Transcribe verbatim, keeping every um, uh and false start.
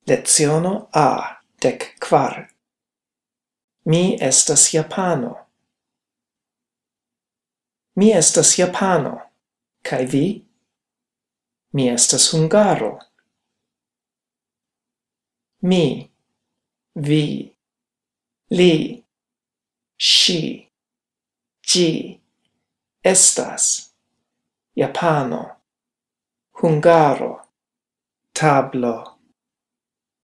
Leziono A, dec quar. Mi estas japano. Mi estas japano. Kai vi? Mi estas hungaro. Mi, vi, li, si, gi, estas, japano, hungaro, tablo.